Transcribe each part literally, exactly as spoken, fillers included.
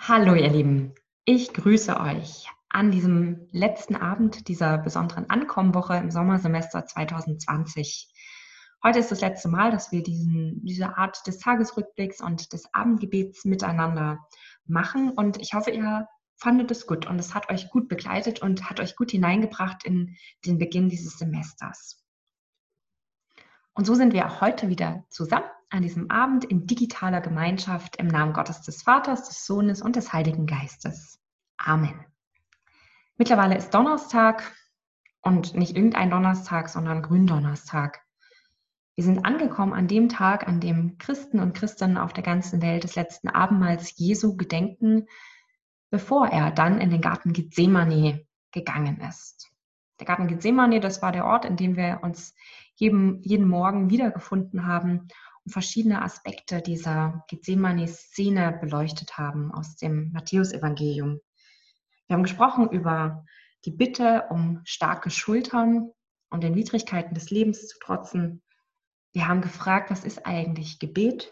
Hallo ihr Lieben, ich grüße euch an diesem letzten Abend dieser besonderen Ankommenwoche im Sommersemester zwanzig zwanzig. Heute ist das letzte Mal, dass wir diesen, diese Art des Tagesrückblicks und des Abendgebets miteinander machen und ich hoffe, ihr fandet es gut und es hat euch gut begleitet und hat euch gut hineingebracht in den Beginn dieses Semesters. Und so sind wir auch heute wieder zusammen an diesem Abend in digitaler Gemeinschaft im Namen Gottes des Vaters, des Sohnes und des Heiligen Geistes. Amen. Mittlerweile ist Donnerstag und nicht irgendein Donnerstag, sondern Gründonnerstag. Wir sind angekommen an dem Tag, an dem Christen und Christinnen auf der ganzen Welt des letzten Abendmahls Jesu gedenken, bevor er dann in den Garten Gethsemane gegangen ist. Der Garten Gethsemane, das war der Ort, in dem wir uns jeden, jeden Morgen wiedergefunden haben und verschiedene Aspekte dieser Gethsemane-Szene beleuchtet haben aus dem Matthäusevangelium. Wir haben gesprochen über die Bitte um starke Schultern, um den Widrigkeiten des Lebens zu trotzen. Wir haben gefragt, was ist eigentlich Gebet?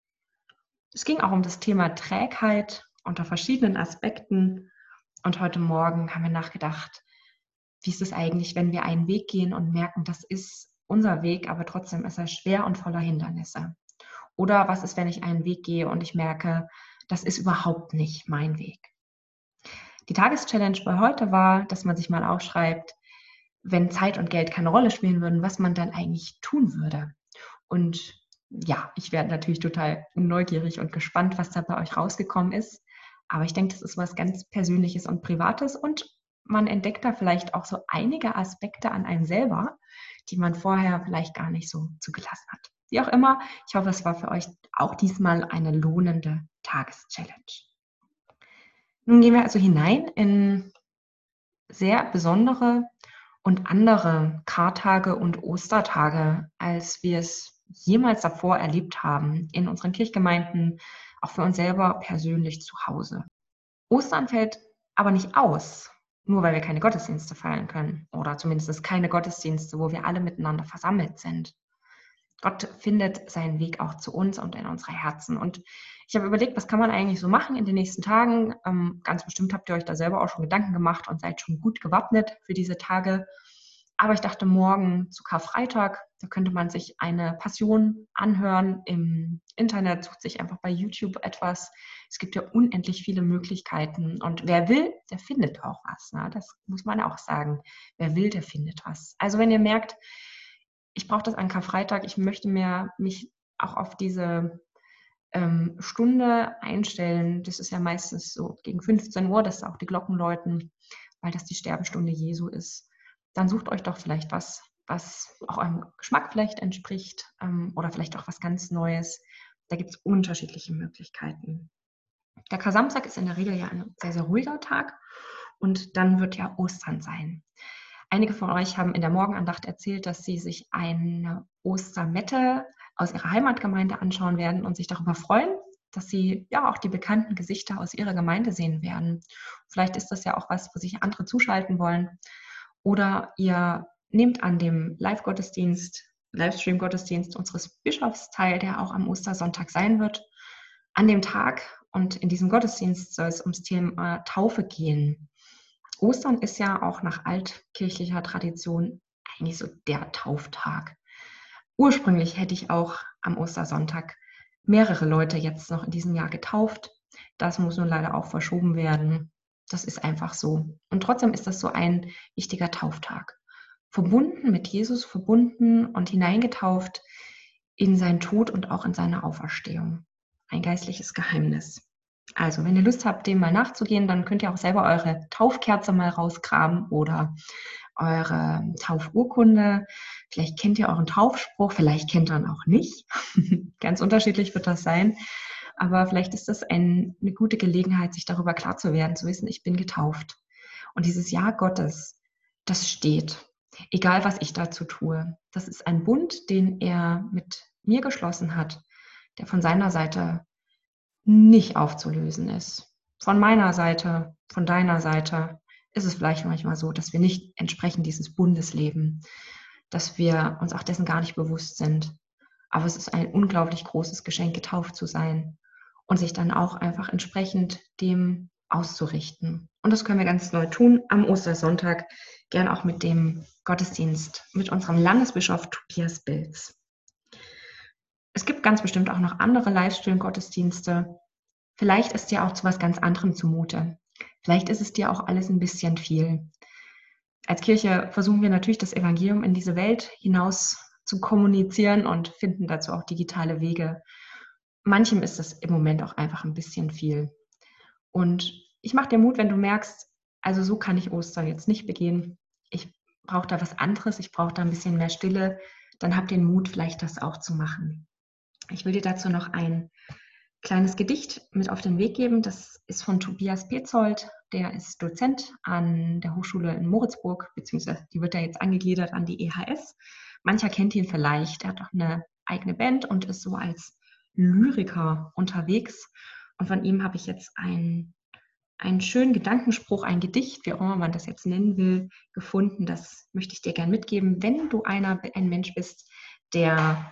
Es ging auch um das Thema Trägheit unter verschiedenen Aspekten. Und heute Morgen haben wir nachgedacht, wie ist es eigentlich, wenn wir einen Weg gehen und merken, das ist unser Weg, aber trotzdem ist er schwer und voller Hindernisse. Oder was ist, wenn ich einen Weg gehe und ich merke, das ist überhaupt nicht mein Weg. Die Tageschallenge bei heute war, dass man sich mal aufschreibt, wenn Zeit und Geld keine Rolle spielen würden, was man dann eigentlich tun würde. Und ja, ich werde natürlich total neugierig und gespannt, was da bei euch rausgekommen ist. Aber ich denke, das ist was ganz Persönliches und Privates und man entdeckt da vielleicht auch so einige Aspekte an einem selber, die man vorher vielleicht gar nicht so zugelassen hat. Wie auch immer, ich hoffe, es war für euch auch diesmal eine lohnende Tageschallenge. Nun gehen wir also hinein in sehr besondere und andere Kartage und Ostertage, als wir es jemals davor erlebt haben in unseren Kirchgemeinden, auch für uns selber persönlich zu Hause. Ostern fällt aber nicht aus, nur weil wir keine Gottesdienste feiern können oder zumindest keine Gottesdienste, wo wir alle miteinander versammelt sind. Gott findet seinen Weg auch zu uns und in unsere Herzen. Und ich habe überlegt, was kann man eigentlich so machen in den nächsten Tagen? Ähm, ganz bestimmt habt ihr euch da selber auch schon Gedanken gemacht und seid schon gut gewappnet für diese Tage. Aber ich dachte, morgen zu Karfreitag, da könnte man sich eine Passion anhören im Internet, sucht sich einfach bei YouTube etwas. Es gibt ja unendlich viele Möglichkeiten. Und wer will, der findet auch was. Ne? Das muss man auch sagen. Wer will, der findet was. Also wenn ihr merkt, ich brauche das an Karfreitag, ich möchte mir mich auch auf diese ähm, Stunde einstellen. Das ist ja meistens so gegen fünfzehn Uhr, dass auch die Glocken läuten, weil das die Sterbestunde Jesu ist. Dann sucht euch doch vielleicht was, was auch eurem Geschmack vielleicht entspricht ähm, oder vielleicht auch was ganz Neues. Da gibt es unterschiedliche Möglichkeiten. Der Kar-Samstag ist in der Regel ja ein sehr, sehr ruhiger Tag und dann wird ja Ostern sein. Einige von euch haben in der Morgenandacht erzählt, dass sie sich eine Ostermette aus ihrer Heimatgemeinde anschauen werden und sich darüber freuen, dass sie ja auch die bekannten Gesichter aus ihrer Gemeinde sehen werden. Vielleicht ist das ja auch was, wo sich andere zuschalten wollen. Oder ihr nehmt an dem Live-Gottesdienst, Livestream-Gottesdienst unseres Bischofs teil, der auch am Ostersonntag sein wird. An dem Tag und in diesem Gottesdienst soll es ums Thema Taufe gehen. Ostern ist ja auch nach altkirchlicher Tradition eigentlich so der Tauftag. Ursprünglich hätte ich auch am Ostersonntag mehrere Leute jetzt noch in diesem Jahr getauft. Das muss nun leider auch verschoben werden. Das ist einfach so. Und trotzdem ist das so ein wichtiger Tauftag. Verbunden mit Jesus, verbunden und hineingetauft in seinen Tod und auch in seine Auferstehung. Ein geistliches Geheimnis. Also, wenn ihr Lust habt, dem mal nachzugehen, dann könnt ihr auch selber eure Taufkerze mal rausgraben oder eure Taufurkunde. Vielleicht kennt ihr euren Taufspruch, vielleicht kennt ihr ihn auch nicht. Ganz unterschiedlich wird das sein. Aber vielleicht ist das ein, eine gute Gelegenheit, sich darüber klar zu werden, zu wissen, ich bin getauft. Und dieses Ja Gottes, das steht. Egal, was ich dazu tue. Das ist ein Bund, den er mit mir geschlossen hat, der von seiner Seite nicht aufzulösen ist. Von meiner Seite, von deiner Seite ist es vielleicht manchmal so, dass wir nicht entsprechend dieses Bundes leben, dass wir uns auch dessen gar nicht bewusst sind. Aber es ist ein unglaublich großes Geschenk, getauft zu sein und sich dann auch einfach entsprechend dem auszurichten. Und das können wir ganz neu tun am Ostersonntag, gern auch mit dem Gottesdienst mit unserem Landesbischof Tobias Bilz. Es gibt ganz bestimmt auch noch andere Livestream-Gottesdienste. Vielleicht ist dir auch zu was ganz anderem zumute. Vielleicht ist es dir auch alles ein bisschen viel. Als Kirche versuchen wir natürlich, das Evangelium in diese Welt hinaus zu kommunizieren und finden dazu auch digitale Wege. Manchem ist das im Moment auch einfach ein bisschen viel. Und ich mache dir Mut, wenn du merkst, also so kann ich Ostern jetzt nicht begehen. Ich brauche da was anderes, ich brauche da ein bisschen mehr Stille. Dann hab den Mut, vielleicht das auch zu machen. Ich will dir dazu noch ein kleines Gedicht mit auf den Weg geben. Das ist von Tobias Petzold. Der ist Dozent an der Hochschule in Moritzburg, beziehungsweise die wird ja jetzt angegliedert an die E H S. Mancher kennt ihn vielleicht. Er hat auch eine eigene Band und ist so als Lyriker unterwegs. Und von ihm habe ich jetzt ein, einen schönen Gedankenspruch, ein Gedicht, wie auch immer man das jetzt nennen will, gefunden. Das möchte ich dir gerne mitgeben, wenn du einer, ein Mensch bist, der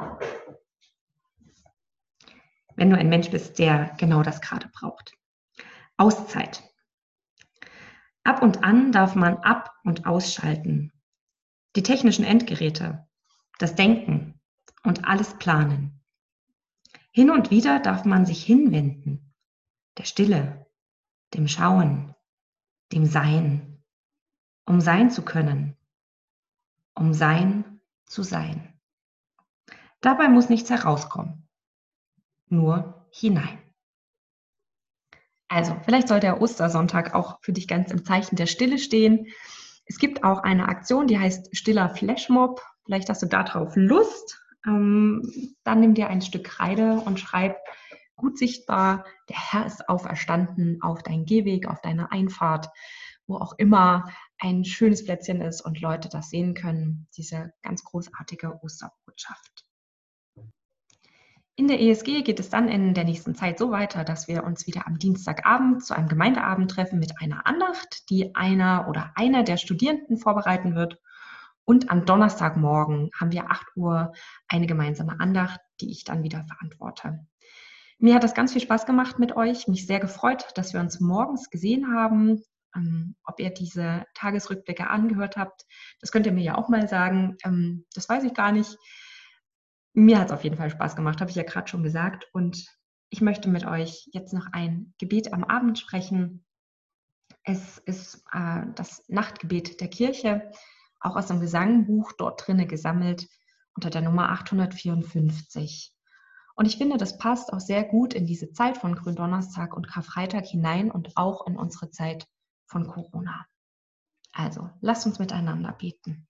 wenn du ein Mensch bist, der genau das gerade braucht. Auszeit. Ab und an darf man ab- und ausschalten. Die technischen Endgeräte, das Denken und alles planen. Hin und wieder darf man sich hinwenden, der Stille, dem Schauen, dem Sein, um sein zu können, um sein zu sein. Dabei muss nichts herauskommen, nur hinein. Also, vielleicht soll der Ostersonntag auch für dich ganz im Zeichen der Stille stehen. Es gibt auch eine Aktion, die heißt Stiller Flashmob. Vielleicht hast du darauf Lust. Ähm, dann nimm dir ein Stück Kreide und schreib gut sichtbar, der Herr ist auferstanden auf deinen Gehweg, auf deine Einfahrt, wo auch immer ein schönes Plätzchen ist und Leute das sehen können, diese ganz großartige Osterbotschaft. In der E S G geht es dann in der nächsten Zeit so weiter, dass wir uns wieder am Dienstagabend zu einem Gemeindeabend treffen mit einer Andacht, die einer oder einer der Studierenden vorbereiten wird. Und am Donnerstagmorgen haben wir acht Uhr eine gemeinsame Andacht, die ich dann wieder verantworte. Mir hat das ganz viel Spaß gemacht mit euch, mich sehr gefreut, dass wir uns morgens gesehen haben. Ähm, ob ihr diese Tagesrückblicke angehört habt, das könnt ihr mir ja auch mal sagen. Ähm, das weiß ich gar nicht. Mir hat es auf jeden Fall Spaß gemacht, habe ich ja gerade schon gesagt. Und ich möchte mit euch jetzt noch ein Gebet am Abend sprechen. Es ist äh, das Nachtgebet der Kirche, auch aus dem Gesangbuch dort drinne gesammelt, unter der Nummer achthundertvierundfünfzig. Und ich finde, das passt auch sehr gut in diese Zeit von Gründonnerstag und Karfreitag hinein und auch in unsere Zeit von Corona. Also, lasst uns miteinander beten.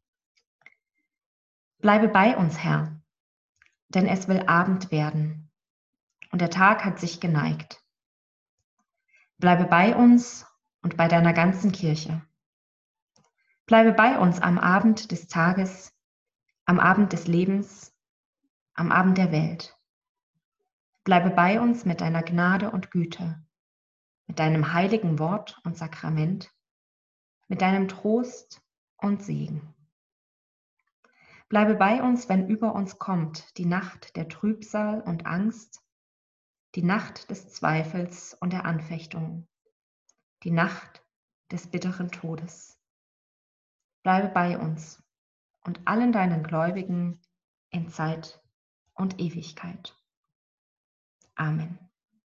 Bleibe bei uns, Herr, denn es will Abend werden und der Tag hat sich geneigt. Bleibe bei uns und bei deiner ganzen Kirche. Bleibe bei uns am Abend des Tages, am Abend des Lebens, am Abend der Welt. Bleibe bei uns mit deiner Gnade und Güte, mit deinem heiligen Wort und Sakrament, mit deinem Trost und Segen. Bleibe bei uns, wenn über uns kommt die Nacht der Trübsal und Angst, die Nacht des Zweifels und der Anfechtung, die Nacht des bitteren Todes. Bleibe bei uns und allen deinen Gläubigen in Zeit und Ewigkeit. Amen.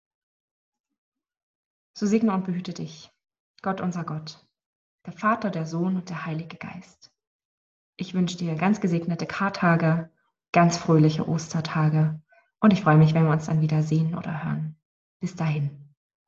So segne und behüte dich, Gott unser Gott, der Vater, der Sohn und der Heilige Geist. Ich wünsche dir ganz gesegnete Kartage, ganz fröhliche Ostertage und ich freue mich, wenn wir uns dann wieder sehen oder hören. Bis dahin.